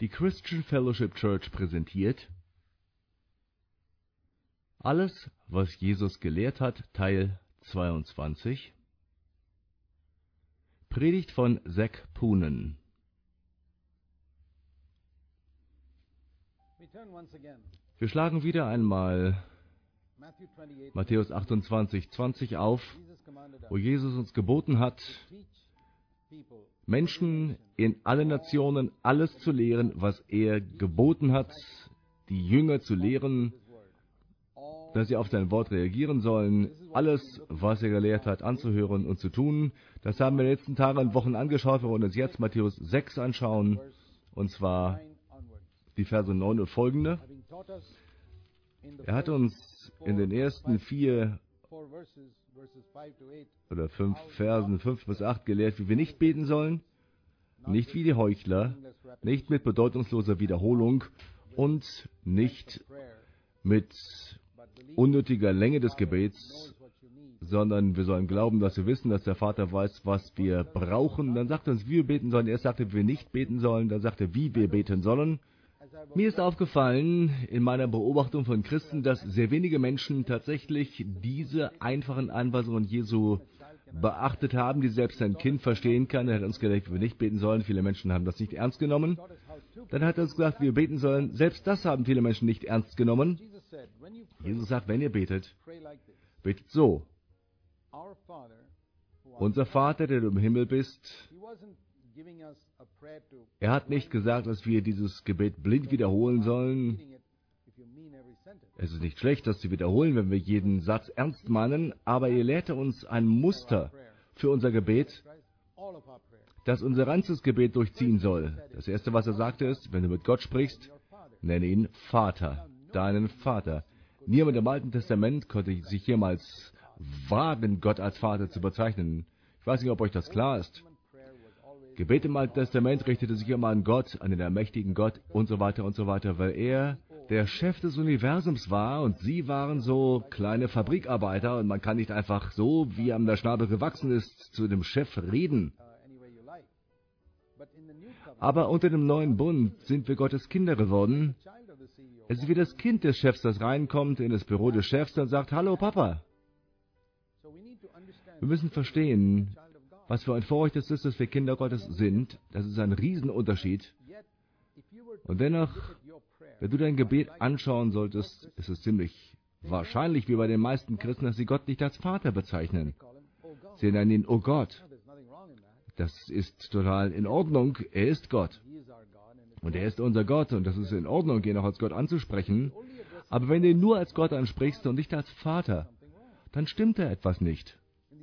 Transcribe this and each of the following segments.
Die Christian Fellowship Church präsentiert Alles, was Jesus gelehrt hat, Teil 22. Predigt von Zac Poonen. Wir schlagen wieder einmal Matthäus 28, 20 auf, wo Jesus uns geboten hat, Menschen in allen Nationen alles zu lehren, was er geboten hat, die Jünger zu lehren, dass sie auf sein Wort reagieren sollen, alles, was er gelehrt hat, anzuhören und zu tun. Das haben wir in den letzten Tagen und Wochen angeschaut. Wir wollen uns jetzt Matthäus 6 anschauen, und zwar die Verse 9 und folgende. Er hat uns in den ersten 4 oder 5 Versen 5 bis 8 gelehrt, wie wir nicht beten sollen, nicht wie die Heuchler, nicht mit bedeutungsloser Wiederholung und nicht mit unnötiger Länge des Gebets, sondern wir sollen glauben, dass wir wissen, dass der Vater weiß, was wir brauchen. Dann sagt er uns, wie wir beten sollen. Erst sagte er, wie wir nicht beten sollen, dann sagt er, wie wir beten sollen. Mir ist aufgefallen in meiner Beobachtung von Christen, dass sehr wenige Menschen tatsächlich diese einfachen Anweisungen Jesu beachtet haben, die selbst ein Kind verstehen kann. Er hat uns gesagt, wie wir nicht beten sollen. Viele Menschen haben das nicht ernst genommen. Dann hat er uns gesagt, wie wir beten sollen. Selbst das haben viele Menschen nicht ernst genommen. Jesus sagt, wenn ihr betet, betet so. Unser Vater, der du im Himmel bist. Er hat nicht gesagt, dass wir dieses Gebet blind wiederholen sollen. Es ist nicht schlecht, das zu wiederholen, wenn wir jeden Satz ernst meinen, aber er lehrte uns ein Muster für unser Gebet, das unser ganzes Gebet durchziehen soll. Das Erste, was er sagte, ist, wenn du mit Gott sprichst, nenne ihn Vater, deinen Vater. Niemand im Alten Testament konnte sich jemals wagen, Gott als Vater zu bezeichnen. Ich weiß nicht, ob euch das klar ist. Gebet im Alten Testament richtete sich immer an Gott, an den allmächtigen Gott und so weiter, weil er der Chef des Universums war und sie waren so kleine Fabrikarbeiter und man kann nicht einfach so, wie er am der Schnabel gewachsen ist, zu dem Chef reden. Aber unter dem neuen Bund sind wir Gottes Kinder geworden. Es ist wie das Kind des Chefs, das reinkommt in das Büro des Chefs und sagt, hallo Papa. Wir müssen verstehen, was für ein Vorrecht es ist, dass wir Kinder Gottes sind. Das ist ein Riesenunterschied. Und dennoch, wenn du dein Gebet anschauen solltest, ist es ziemlich wahrscheinlich, wie bei den meisten Christen, dass sie Gott nicht als Vater bezeichnen. Sie nennen ihn, oh Gott. Das ist total in Ordnung. Er ist Gott. Und er ist unser Gott. Und das ist in Ordnung, ihn auch als Gott anzusprechen. Aber wenn du ihn nur als Gott ansprichst und nicht als Vater, dann stimmt da etwas nicht.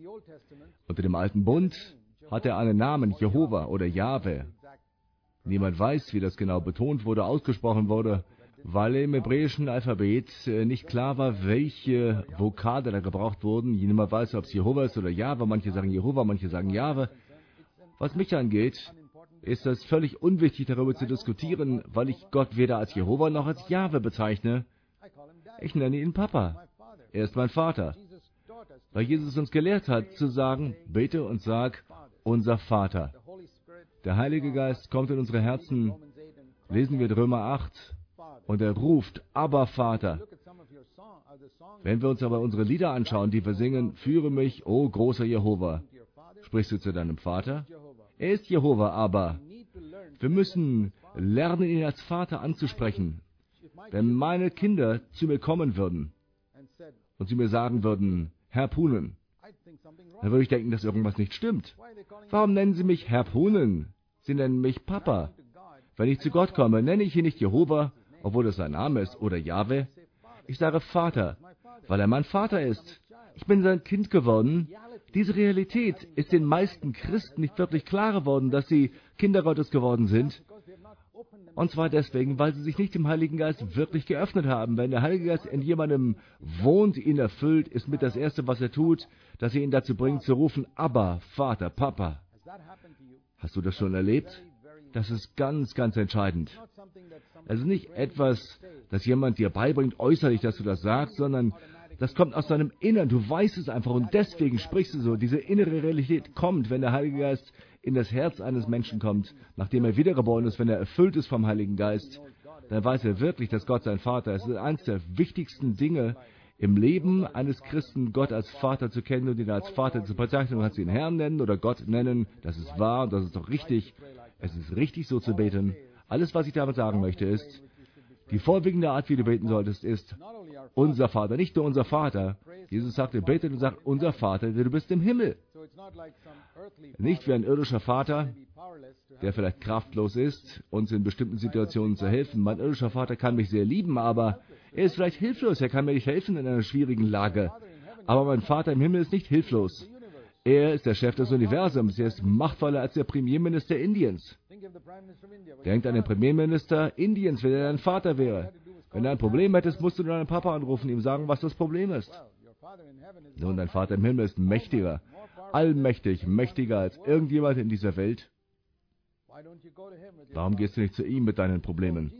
Unter dem alten Bund hat er einen Namen, Jehova oder Jahwe. Niemand weiß, wie das genau betont wurde, ausgesprochen wurde, weil im hebräischen Alphabet nicht klar war, welche Vokale da gebraucht wurden. Niemand weiß, ob es Jehova ist oder Jahwe. Manche sagen Jehova, manche sagen Jahwe. Was mich angeht, ist es völlig unwichtig, darüber zu diskutieren, weil ich Gott weder als Jehova noch als Jahwe bezeichne. Ich nenne ihn Papa. Er ist mein Vater. Weil Jesus uns gelehrt hat, zu sagen, bete und sag, unser Vater. Der Heilige Geist kommt in unsere Herzen, lesen wir Römer 8, und er ruft, Abba, Vater. Wenn wir uns aber unsere Lieder anschauen, die wir singen, führe mich, o großer Jehova. Sprichst du zu deinem Vater? Er ist Jehova, aber wir müssen lernen, ihn als Vater anzusprechen. Wenn meine Kinder zu mir kommen würden und sie mir sagen würden, Herr Poonen, dann würde ich denken, dass irgendwas nicht stimmt. Warum nennen Sie mich Herr Poonen? Sie nennen mich Papa. Wenn ich zu Gott komme, nenne ich ihn nicht Jehova, obwohl es sein Name ist, oder Jahwe. Ich sage Vater, weil er mein Vater ist. Ich bin sein Kind geworden. Diese Realität ist den meisten Christen nicht wirklich klar geworden, dass sie Kinder Gottes geworden sind. Und zwar deswegen, weil sie sich nicht dem Heiligen Geist wirklich geöffnet haben. Wenn der Heilige Geist in jemandem wohnt, ihn erfüllt, ist mit das Erste, was er tut, dass er ihn dazu bringt, zu rufen, Abba, Vater, Papa. Hast du das schon erlebt? Das ist ganz, ganz entscheidend. Es ist nicht etwas, das jemand dir beibringt, äußerlich, dass du das sagst, sondern das kommt aus deinem Innern. Du weißt es einfach und deswegen sprichst du so. Diese innere Realität kommt, wenn der Heilige Geist in das Herz eines Menschen kommt, nachdem er wiedergeboren ist, wenn er erfüllt ist vom Heiligen Geist, dann weiß er wirklich, dass Gott sein Vater ist. Es ist eines der wichtigsten Dinge im Leben eines Christen, Gott als Vater zu kennen und ihn als Vater zu bezeichnen. Du kannst ihn Herrn nennen oder Gott nennen. Das ist wahr und das ist doch richtig. Es ist richtig, so zu beten. Alles, was ich damit sagen möchte, ist, die vorwiegende Art, wie du beten solltest, ist unser Vater. Nicht nur unser Vater. Jesus sagte, betet und sagt, unser Vater, der du bist im Himmel. Nicht wie ein irdischer Vater, der vielleicht kraftlos ist, uns in bestimmten Situationen zu helfen. Mein irdischer Vater kann mich sehr lieben, aber er ist vielleicht hilflos. Er kann mir nicht helfen in einer schwierigen Lage. Aber mein Vater im Himmel ist nicht hilflos. Er ist der Chef des Universums. Er ist machtvoller als der Premierminister Indiens. Denkt an den Premierminister Indiens, wenn er dein Vater wäre. Wenn du ein Problem hättest, musst du deinen Papa anrufen und ihm sagen, was das Problem ist. Nun, dein Vater im Himmel ist mächtiger, allmächtig, mächtiger als irgendjemand in dieser Welt. Warum gehst du nicht zu ihm mit deinen Problemen?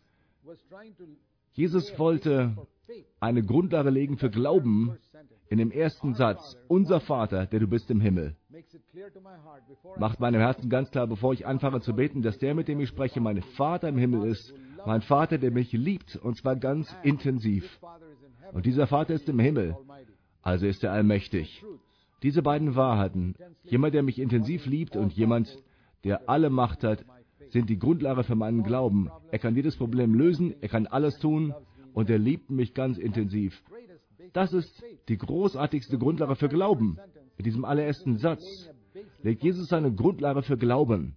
Jesus wollte eine Grundlage legen für Glauben in dem ersten Satz. Unser Vater, der du bist im Himmel. Macht meinem Herzen ganz klar, bevor ich anfange zu beten, dass der, mit dem ich spreche, mein Vater im Himmel ist. Mein Vater, der mich liebt, und zwar ganz intensiv. Und dieser Vater ist im Himmel, also ist er allmächtig. Diese beiden Wahrheiten, jemand, der mich intensiv liebt und jemand, der alle Macht hat, sind die Grundlage für meinen Glauben. Er kann jedes Problem lösen, er kann alles tun und er liebt mich ganz intensiv. Das ist die großartigste Grundlage für Glauben. In diesem allerersten Satz legt Jesus seine Grundlage für Glauben.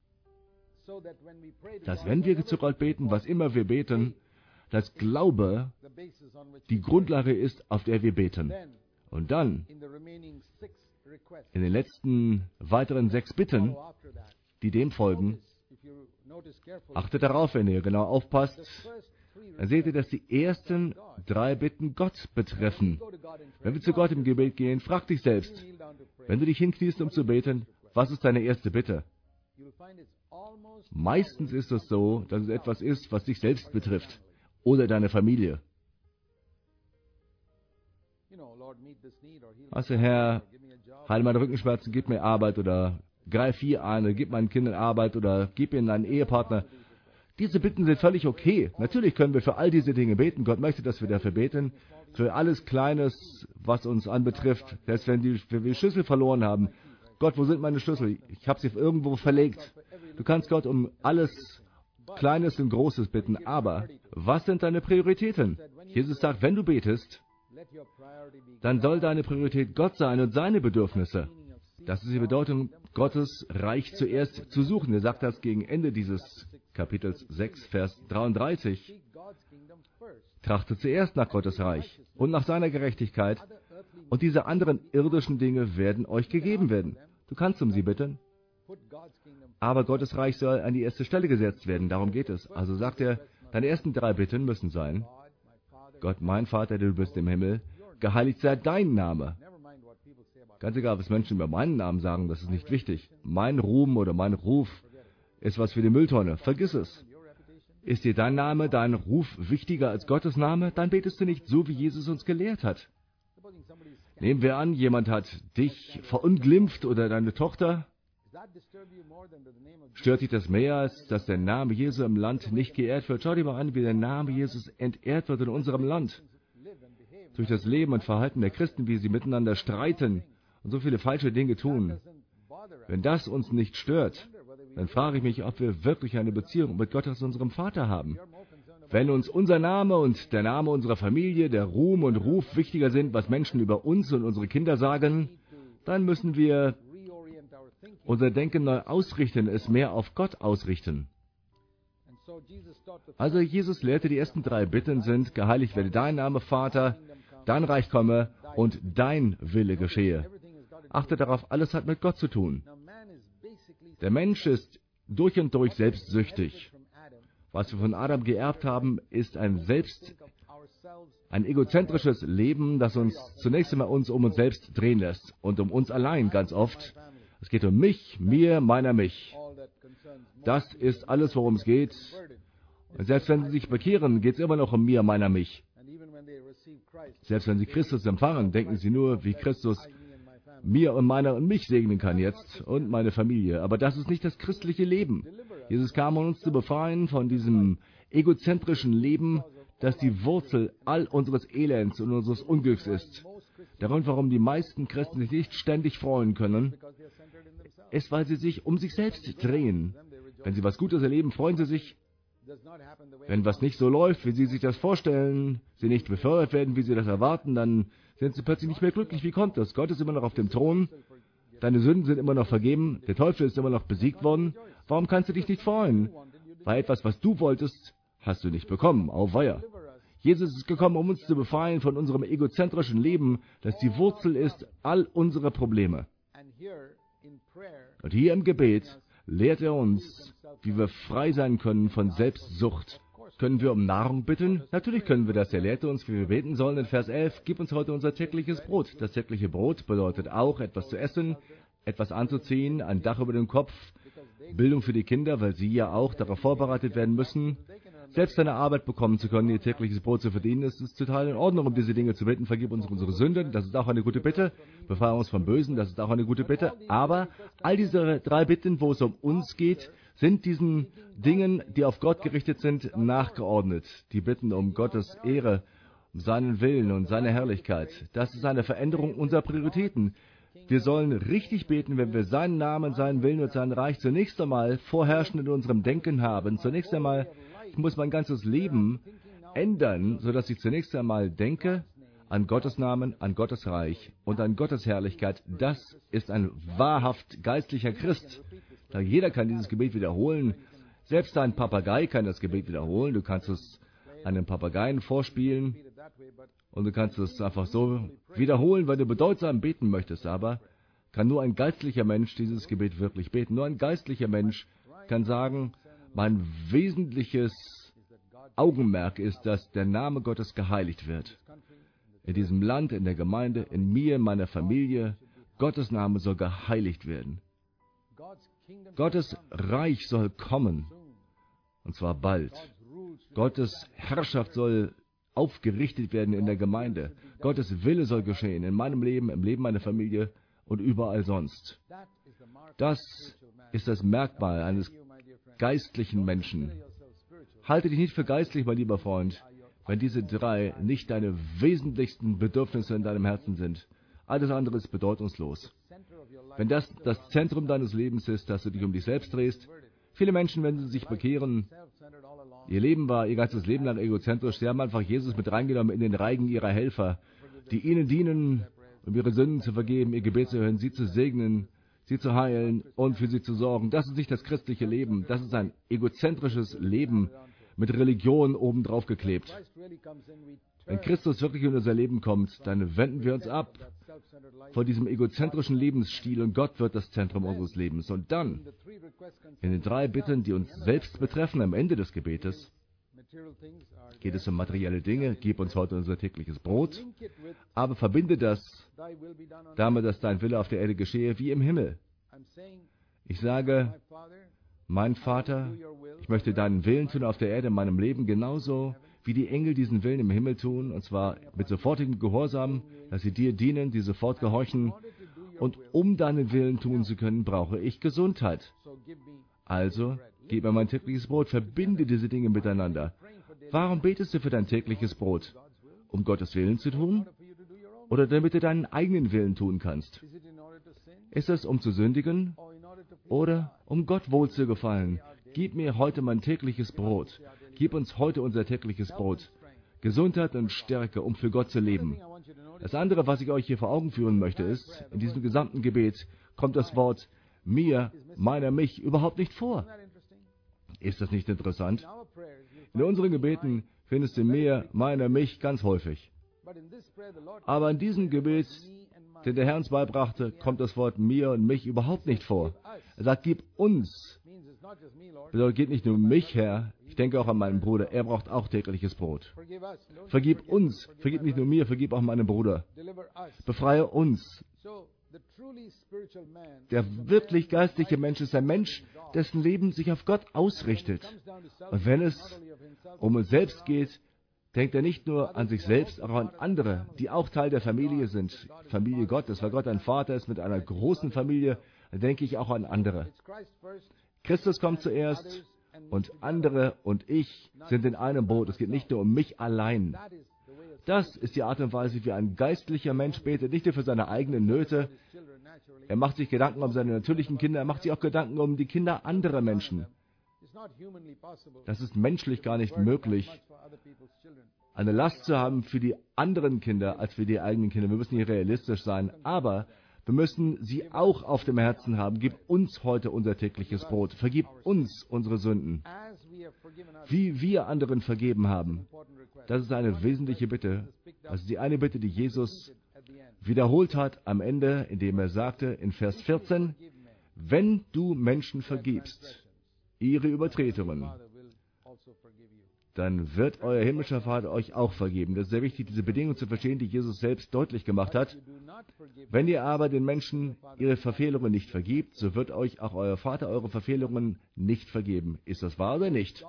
Dass wenn wir zu Gott beten, was immer wir beten, dass Glaube die Grundlage ist, auf der wir beten. Und dann, in den letzten weiteren 6 Bitten, die dem folgen, achtet darauf, wenn ihr genau aufpasst, dann seht ihr, dass die ersten 3 Bitten Gott betreffen. Wenn wir zu Gott im Gebet gehen, frag dich selbst, wenn du dich hinkniest, um zu beten, was ist deine erste Bitte? Meistens ist es so, dass es etwas ist, was dich selbst betrifft oder deine Familie. Also Herr, heile meine Rückenschmerzen, gib mir Arbeit oder greif hier ein oder gib meinen Kindern Arbeit oder gib ihnen einen Ehepartner. Diese Bitten sind völlig okay. Natürlich können wir für all diese Dinge beten. Gott möchte, dass wir dafür beten. Für alles Kleines, was uns anbetrifft. Selbst wenn wir die Schlüssel verloren haben. Gott, wo sind meine Schlüssel? Ich habe sie irgendwo verlegt. Du kannst Gott um alles Kleines und Großes bitten. Aber was sind deine Prioritäten? Jesus sagt, wenn du betest, dann soll deine Priorität Gott sein und seine Bedürfnisse. Das ist die Bedeutung, Gottes Reich zuerst zu suchen. Er sagt das gegen Ende dieses Kapitels 6, Vers 33. Trachtet zuerst nach Gottes Reich und nach seiner Gerechtigkeit, und diese anderen irdischen Dinge werden euch gegeben werden. Du kannst um sie bitten, aber Gottes Reich soll an die erste Stelle gesetzt werden. Darum geht es. Also sagt er, deine ersten 3 Bitten müssen sein: Gott, mein Vater, der du bist im Himmel, geheiligt sei dein Name. Ganz egal, was Menschen über meinen Namen sagen, das ist nicht wichtig. Mein Ruhm oder mein Ruf ist was für die Mülltonne. Vergiss es. Ist dir dein Name, dein Ruf wichtiger als Gottes Name? Dann betest du nicht so, wie Jesus uns gelehrt hat. Nehmen wir an, jemand hat dich verunglimpft oder deine Tochter. Stört dich das mehr, als dass der Name Jesu im Land nicht geehrt wird? Schau dir mal an, wie der Name Jesus entehrt wird in unserem Land. Durch das Leben und Verhalten der Christen, wie sie miteinander streiten und so viele falsche Dinge tun. Wenn das uns nicht stört, dann frage ich mich, ob wir wirklich eine Beziehung mit Gott als unserem Vater haben. Wenn uns unser Name und der Name unserer Familie, der Ruhm und Ruf wichtiger sind, was Menschen über uns und unsere Kinder sagen, dann müssen wir unser Denken neu ausrichten, es mehr auf Gott ausrichten. Also Jesus lehrte, die ersten 3 Bitten sind: Geheiligt werde dein Name, Vater, dein Reich komme und dein Wille geschehe. Achte darauf, alles hat mit Gott zu tun. Der Mensch ist durch und durch selbstsüchtig. Was wir von Adam geerbt haben, ist ein egozentrisches Leben, das uns zunächst einmal um uns selbst drehen lässt und um uns allein ganz oft. Es geht um mich, mir, meiner, mich. Das ist alles, worum es geht. Und selbst wenn sie sich bekehren, geht es immer noch um mir, meiner, mich. Selbst wenn sie Christus empfangen, denken sie nur, wie Christus mir und meiner und mich segnen kann jetzt und meine Familie. Aber das ist nicht das christliche Leben. Jesus kam, um uns zu befreien von diesem egozentrischen Leben, das die Wurzel all unseres Elends und unseres Unglücks ist. Der Grund, warum die meisten Christen sich nicht ständig freuen können, ist, weil sie sich um sich selbst drehen. Wenn sie was Gutes erleben, freuen sie sich. Wenn was nicht so läuft, wie sie sich das vorstellen, sie nicht befördert werden, wie sie das erwarten, dann sind sie plötzlich nicht mehr glücklich. Wie kommt das? Gott ist immer noch auf dem Thron, deine Sünden sind immer noch vergeben, der Teufel ist immer noch besiegt worden. Warum kannst du dich nicht freuen? Weil etwas, was du wolltest, hast du nicht bekommen. Auweia. Jesus ist gekommen, um uns zu befreien von unserem egozentrischen Leben, das die Wurzel ist all unserer Probleme. Und hier im Gebet lehrt er uns, wie wir frei sein können von Selbstsucht. Können wir um Nahrung bitten? Natürlich können wir das. Er lehrte uns, wie wir beten sollen. In Vers 11, gib uns heute unser tägliches Brot. Das tägliche Brot bedeutet auch, etwas zu essen, etwas anzuziehen, ein Dach über dem Kopf, Bildung für die Kinder, weil sie ja auch darauf vorbereitet werden müssen, selbst eine Arbeit bekommen zu können, ihr tägliches Brot zu verdienen. Es ist total in Ordnung, um diese Dinge zu bitten. Vergib uns unsere Sünden, das ist auch eine gute Bitte. Befreie uns vom Bösen, das ist auch eine gute Bitte. Aber all diese 3 Bitten, wo es um uns geht, sind diesen Dingen, die auf Gott gerichtet sind, nachgeordnet. Die Bitten um Gottes Ehre, um seinen Willen und seine Herrlichkeit. Das ist eine Veränderung unserer Prioritäten. Wir sollen richtig beten, wenn wir seinen Namen, seinen Willen und sein Reich zunächst einmal vorherrschend in unserem Denken haben. Zunächst einmal, ich muss mein ganzes Leben ändern, sodass ich zunächst einmal denke an Gottes Namen, an Gottes Reich und an Gottes Herrlichkeit. Das ist ein wahrhaft geistlicher Christ. Jeder kann dieses Gebet wiederholen. Selbst ein Papagei kann das Gebet wiederholen. Du kannst es einem Papageien vorspielen und du kannst es einfach so wiederholen, weil du bedeutsam beten möchtest. Aber kann nur ein geistlicher Mensch dieses Gebet wirklich beten. Nur ein geistlicher Mensch kann sagen, mein wesentliches Augenmerk ist, dass der Name Gottes geheiligt wird. In diesem Land, in der Gemeinde, in mir, in meiner Familie, Gottes Name soll geheiligt werden. Gottes Reich soll kommen, und zwar bald. Gottes Herrschaft soll aufgerichtet werden in der Gemeinde. Gottes Wille soll geschehen in meinem Leben, im Leben meiner Familie und überall sonst. Das ist das Merkmal eines geistlichen Menschen. Halte dich nicht für geistlich, mein lieber Freund, wenn diese 3 nicht deine wesentlichsten Bedürfnisse in deinem Herzen sind. Alles andere ist bedeutungslos. Wenn das das Zentrum deines Lebens ist, dass du dich um dich selbst drehst, viele Menschen, wenn sie sich bekehren, ihr Leben war ihr ganzes Leben lang egozentrisch, sie haben einfach Jesus mit reingenommen in den Reigen ihrer Helfer, die ihnen dienen, um ihre Sünden zu vergeben, ihr Gebet zu hören, sie zu segnen, sie zu heilen und für sie zu sorgen. Das ist nicht das christliche Leben, das ist ein egozentrisches Leben mit Religion obendrauf geklebt. Wenn Christus wirklich in unser Leben kommt, dann wenden wir uns ab von diesem egozentrischen Lebensstil und Gott wird das Zentrum unseres Lebens. Und dann, in den 3 Bitten, die uns selbst betreffen, am Ende des Gebetes, geht es um materielle Dinge, gib uns heute unser tägliches Brot, aber verbinde das damit, dass dein Wille auf der Erde geschehe wie im Himmel. Ich sage, mein Vater, ich möchte deinen Willen tun auf der Erde in meinem Leben genauso, wie die Engel diesen Willen im Himmel tun, und zwar mit sofortigem Gehorsam, dass sie dir dienen, die sofort gehorchen. Und um deinen Willen tun zu können, brauche ich Gesundheit. Also, gib mir mein tägliches Brot, verbinde diese Dinge miteinander. Warum betest du für dein tägliches Brot? Um Gottes Willen zu tun? Oder damit du deinen eigenen Willen tun kannst? Ist es, um zu sündigen? Oder um Gott wohl zu gefallen? Gib mir heute mein tägliches Brot. Gib uns heute unser tägliches Brot. Gesundheit und Stärke, um für Gott zu leben. Das andere, was ich euch hier vor Augen führen möchte, ist, in diesem gesamten Gebet kommt das Wort mir, meiner, mich überhaupt nicht vor. Ist das nicht interessant? In unseren Gebeten findest du mir, meiner, mich ganz häufig. Aber in diesem Gebet, den der Herr uns beibrachte, kommt das Wort mir und mich überhaupt nicht vor. Er sagt, gib uns. Bedeutet, geht nicht nur um mich, Herr, ich denke auch an meinen Bruder, er braucht auch tägliches Brot. Vergib uns, vergib nicht nur mir, vergib auch meinem Bruder. Befreie uns. Der wirklich geistliche Mensch ist ein Mensch, dessen Leben sich auf Gott ausrichtet. Und wenn es um uns selbst geht, denkt er nicht nur an sich selbst, auch an andere, die auch Teil der Familie sind. Familie Gottes, weil Gott ein Vater ist mit einer großen Familie, dann denke ich auch an andere. Christus kommt zuerst und andere und ich sind in einem Boot. Es geht nicht nur um mich allein. Das ist die Art und Weise, wie ein geistlicher Mensch betet, nicht nur für seine eigenen Nöte. Er macht sich Gedanken um seine natürlichen Kinder, er macht sich auch Gedanken um die Kinder anderer Menschen. Das ist menschlich gar nicht möglich, eine Last zu haben für die anderen Kinder als für die eigenen Kinder. Wir müssen hier realistisch sein, aber wir müssen sie auch auf dem Herzen haben. Gib uns heute unser tägliches Brot. Vergib uns unsere Sünden, wie wir anderen vergeben haben. Das ist eine wesentliche Bitte. Das ist die eine Bitte, die Jesus wiederholt hat am Ende, indem er sagte in Vers 14, wenn du Menschen vergibst, ihre Übertretungen, dann wird euer himmlischer Vater euch auch vergeben. Das ist sehr wichtig, diese Bedingung zu verstehen, die Jesus selbst deutlich gemacht hat. Wenn ihr aber den Menschen ihre Verfehlungen nicht vergibt, so wird euch auch euer Vater eure Verfehlungen nicht vergeben. Ist das wahr oder nicht?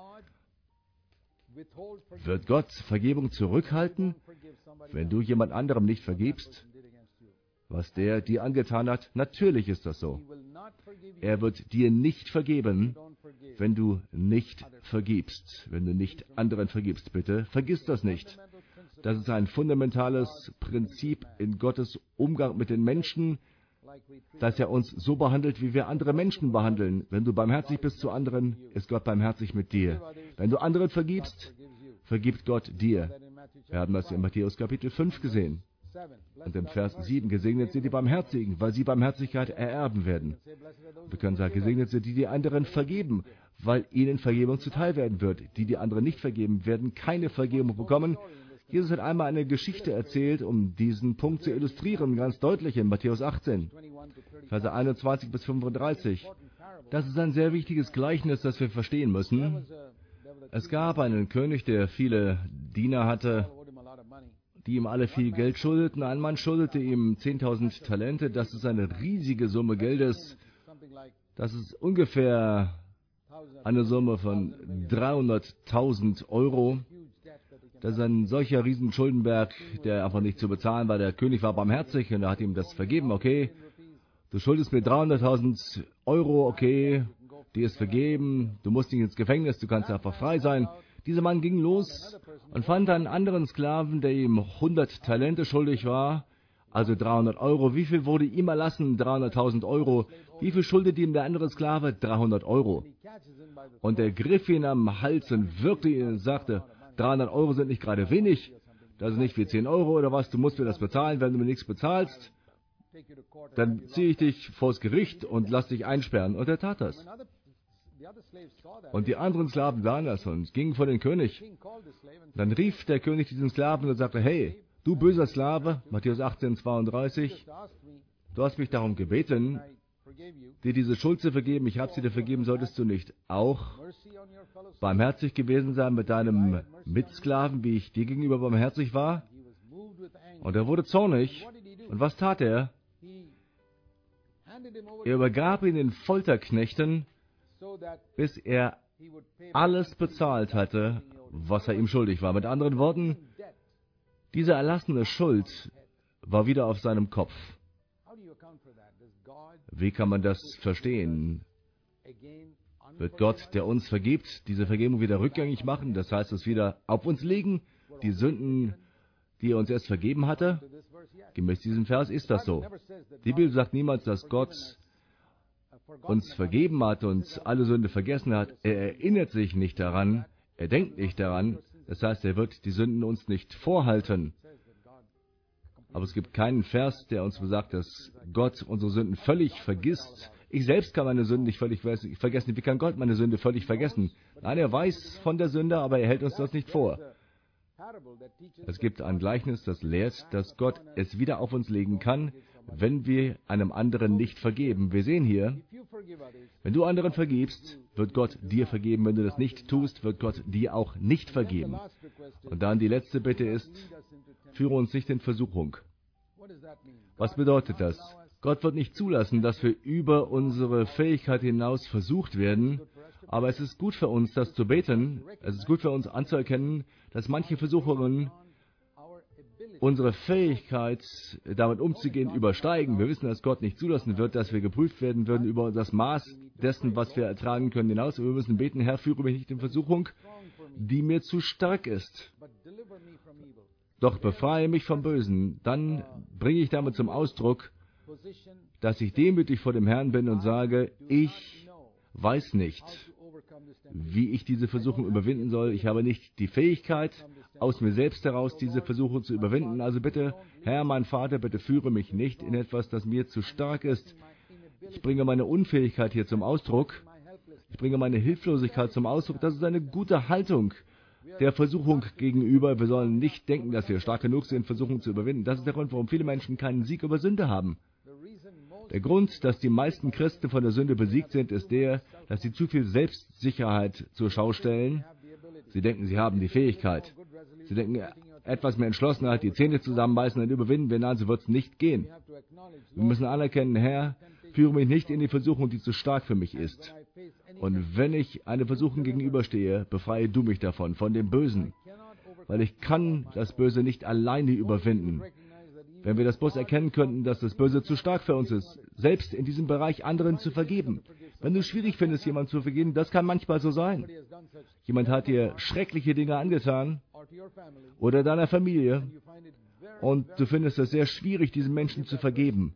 Wird Gott Vergebung zurückhalten, wenn du jemand anderem nicht vergibst, was der dir angetan hat? Natürlich ist das so. Er wird dir nicht vergeben, wenn du nicht vergibst, wenn du nicht anderen vergibst. Bitte vergiss das nicht. Das ist ein fundamentales Prinzip in Gottes Umgang mit den Menschen, dass er uns so behandelt, wie wir andere Menschen behandeln. Wenn du barmherzig bist zu anderen, ist Gott barmherzig mit dir. Wenn du anderen vergibst, vergibt Gott dir. Wir haben das in Matthäus Kapitel 5 gesehen. Und im Vers 7, gesegnet sind die Barmherzigen, weil sie Barmherzigkeit ererben werden. Wir können sagen, gesegnet sind die, die anderen vergeben, weil ihnen Vergebung zuteil werden wird. Die, die anderen nicht vergeben, werden keine Vergebung bekommen. Jesus hat einmal eine Geschichte erzählt, um diesen Punkt zu illustrieren, ganz deutlich in Matthäus 18, Verse 21 bis 35. Das ist ein sehr wichtiges Gleichnis, das wir verstehen müssen. Es gab einen König, der viele Diener hatte, die ihm alle viel Geld schuldeten. Ein Mann schuldete ihm 10.000 Talente. Das ist eine riesige Summe Geldes. Das ist ungefähr eine Summe von 300.000 Euro. Das ist ein solcher Riesenschuldenberg, der einfach nicht zu bezahlen war. Der König war barmherzig und er hat ihm das vergeben. Okay, du schuldest mir 300.000 Euro, okay, dir ist vergeben, du musst nicht ins Gefängnis, du kannst einfach frei sein. Dieser Mann ging los und fand einen anderen Sklaven, der ihm 100 Talente schuldig war, also 300 Euro. Wie viel wurde ihm erlassen? 300.000 Euro. Wie viel schuldet ihm der andere Sklave? 300 Euro. Und er griff ihn am Hals und würgte ihn und sagte, 300 Euro sind nicht gerade wenig, das ist nicht wie 10 Euro oder was, du musst mir das bezahlen. Wenn du mir nichts bezahlst, dann ziehe ich dich vors Gericht und lass dich einsperren. Und er tat das. Und die anderen Sklaven sahen das und gingen vor den König. Dann rief der König diesen Sklaven und sagte, hey, du böser Sklave, Matthäus 18, 32, du hast mich darum gebeten, dir diese Schuld zu vergeben, ich habe sie dir vergeben, solltest du nicht auch barmherzig gewesen sein mit deinem Mitsklaven, wie ich dir gegenüber barmherzig war? Und er wurde zornig. Und was tat er? Er übergab ihn den Folterknechten, bis er alles bezahlt hatte, was er ihm schuldig war. Mit anderen Worten, diese erlassene Schuld war wieder auf seinem Kopf. Wie kann man das verstehen? Wird Gott, der uns vergibt, diese Vergebung wieder rückgängig machen? Das heißt, es wieder auf uns legen, die Sünden, die er uns erst vergeben hatte? Gemäß diesem Vers ist das so. Die Bibel sagt niemals, dass Gott uns vergeben hat und alle Sünde vergessen hat. Er erinnert sich nicht daran, er denkt nicht daran. Das heißt, er wird die Sünden uns nicht vorhalten. Aber es gibt keinen Vers, der uns besagt, dass Gott unsere Sünden völlig vergisst. Ich selbst kann meine Sünden nicht völlig vergessen. Wie kann Gott meine Sünde völlig vergessen? Nein, er weiß von der Sünde, aber er hält uns das nicht vor. Es gibt ein Gleichnis, das lehrt, dass Gott es wieder auf uns legen kann, wenn wir einem anderen nicht vergeben. Wir sehen hier, wenn du anderen vergibst, wird Gott dir vergeben. Wenn du das nicht tust, wird Gott dir auch nicht vergeben. Und dann die letzte Bitte ist, führe uns nicht in Versuchung. Was bedeutet das? Gott wird nicht zulassen, dass wir über unsere Fähigkeit hinaus versucht werden, aber es ist gut für uns, das zu beten. Es ist gut für uns anzuerkennen, dass manche Versuchungen unsere Fähigkeit, damit umzugehen, übersteigen. Wir wissen, dass Gott nicht zulassen wird, dass wir geprüft werden würden über das Maß dessen, was wir ertragen können, hinaus. Wir müssen beten, Herr, führe mich nicht in Versuchung, die mir zu stark ist. Doch befreie mich vom Bösen. Dann bringe ich damit zum Ausdruck, dass ich demütig vor dem Herrn bin und sage, ich weiß nicht, wie ich diese Versuchung überwinden soll. Ich habe nicht die Fähigkeit, aus mir selbst heraus diese Versuchung zu überwinden. Also bitte, Herr, mein Vater, bitte führe mich nicht in etwas, das mir zu stark ist. Ich bringe meine Unfähigkeit hier zum Ausdruck. Ich bringe meine Hilflosigkeit zum Ausdruck. Das ist eine gute Haltung der Versuchung gegenüber. Wir sollen nicht denken, dass wir stark genug sind, Versuchung zu überwinden. Das ist der Grund, warum viele Menschen keinen Sieg über Sünde haben. Der Grund, dass die meisten Christen von der Sünde besiegt sind, ist der, dass sie zu viel Selbstsicherheit zur Schau stellen. Sie denken, sie haben die Fähigkeit. Sie denken, etwas mehr Entschlossenheit, die Zähne zusammenbeißen, dann überwinden wir. Nein, so wird es nicht gehen. Wir müssen anerkennen, Herr, führe mich nicht in die Versuchung, die zu stark für mich ist. Und wenn ich eine Versuchung gegenüberstehe, befreie du mich davon, von dem Bösen. Weil ich kann das Böse nicht alleine überwinden. Wenn wir das bloß erkennen könnten, dass das Böse zu stark für uns ist, selbst in diesem Bereich anderen zu vergeben. Wenn du es schwierig findest, jemandem zu vergeben, das kann manchmal so sein. Jemand hat dir schreckliche Dinge angetan oder deiner Familie und du findest es sehr schwierig, diesen Menschen zu vergeben.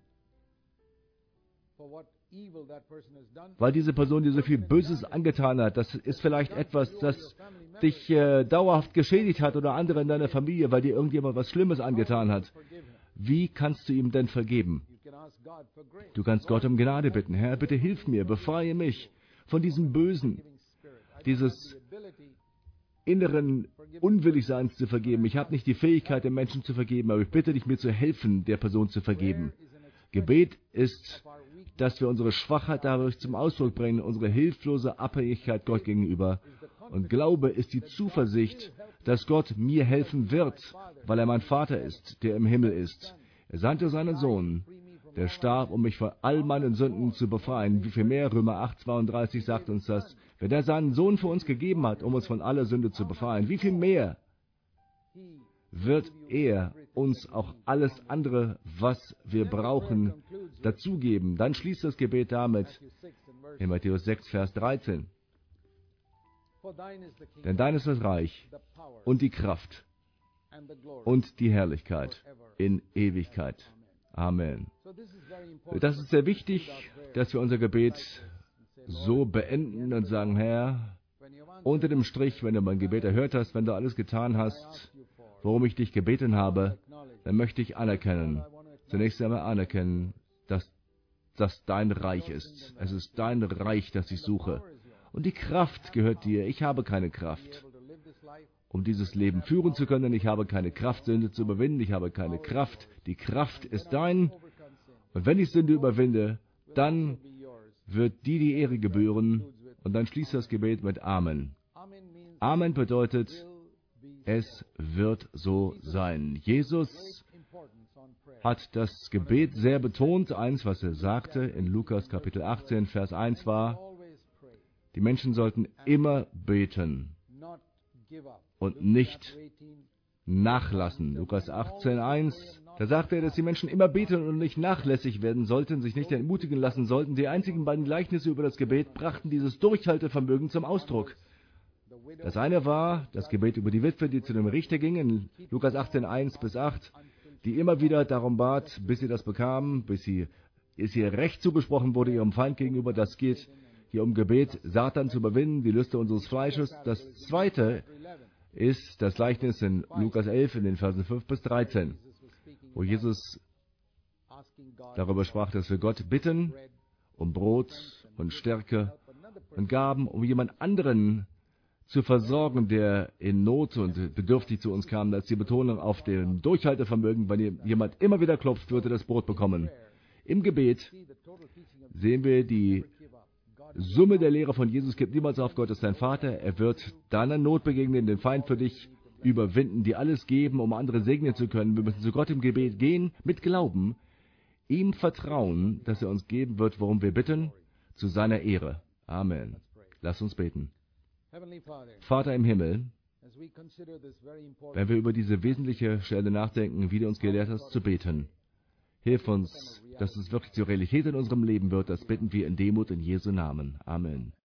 Weil diese Person dir so viel Böses angetan hat. Das ist vielleicht etwas, das dich dauerhaft geschädigt hat oder andere in deiner Familie, weil dir irgendjemand was Schlimmes angetan hat. Wie kannst du ihm denn vergeben? Du kannst Gott um Gnade bitten. Herr, bitte hilf mir, befreie mich von diesem Bösen, dieses inneren Unwilligseins zu vergeben. Ich habe nicht die Fähigkeit, den Menschen zu vergeben, aber ich bitte dich, mir zu helfen, der Person zu vergeben. Gebet ist, dass wir unsere Schwachheit dadurch zum Ausdruck bringen, unsere hilflose Abhängigkeit Gott gegenüber. Und Glaube ist die Zuversicht, dass Gott mir helfen wird, weil er mein Vater ist, der im Himmel ist. Er sandte seinen Sohn, der starb, um mich von all meinen Sünden zu befreien. Wie viel mehr? Römer 8,32 sagt uns das. Wenn er seinen Sohn für uns gegeben hat, um uns von aller Sünde zu befreien, wie viel mehr wird er uns auch alles andere, was wir brauchen, dazugeben? Dann schließt das Gebet damit in Matthäus 6, Vers 13. Denn dein ist das Reich und die Kraft und die Herrlichkeit in Ewigkeit. Amen. Das ist sehr wichtig, dass wir unser Gebet so beenden und sagen, Herr, unter dem Strich, wenn du mein Gebet erhört hast, wenn du alles getan hast, worum ich dich gebeten habe, dann möchte ich anerkennen, zunächst einmal anerkennen, dass das dein Reich ist. Es ist dein Reich, das ich suche. Und die Kraft gehört dir. Ich habe keine Kraft, um dieses Leben führen zu können. Ich habe keine Kraft, Sünde zu überwinden. Ich habe keine Kraft. Die Kraft ist dein. Und wenn ich Sünde überwinde, dann wird dir die Ehre gebühren. Und dann schließt das Gebet mit Amen. Amen bedeutet, es wird so sein. Jesus hat das Gebet sehr betont. Eins, was er sagte in Lukas Kapitel 18, Vers 1 war, die Menschen sollten immer beten und nicht nachlassen. Lukas 18, 1, da sagte er, dass die Menschen immer beten und nicht nachlässig werden sollten, sich nicht entmutigen lassen sollten. Die einzigen beiden Gleichnisse über das Gebet brachten dieses Durchhaltevermögen zum Ausdruck. Das eine war das Gebet über die Witwe, die zu dem Richter ging, in Lukas 18, 1 bis 8, die immer wieder darum bat, bis sie das bekam, bis ihr Recht zugesprochen wurde, ihrem Feind gegenüber. Das geht hier um Gebet, Satan zu überwinden, die Lüste unseres Fleisches. Das zweite ist das Gleichnis in Lukas 11, in den Versen 5 bis 13, wo Jesus darüber sprach, dass wir Gott bitten um Brot und Stärke und Gaben, um jemand anderen zu versorgen, der in Not und bedürftig zu uns kam. Als die Betonung auf dem Durchhaltevermögen, wenn jemand immer wieder klopft, würde das Brot bekommen. Im Gebet sehen wir die Summe der Lehre von Jesus, gibt niemals auf, Gott ist dein Vater. Er wird deiner Not begegnen, den Feind für dich überwinden, die alles geben, um andere segnen zu können. Wir müssen zu Gott im Gebet gehen, mit Glauben. ihm vertrauen, dass er uns geben wird, worum wir bitten, zu seiner Ehre. Amen. Lass uns beten. Vater im Himmel, wenn wir über diese wesentliche Stelle nachdenken, wie du uns gelehrt hast, zu beten, hilf uns, dass es wirklich zur Realität in unserem Leben wird. Das bitten wir in Demut in Jesu Namen. Amen.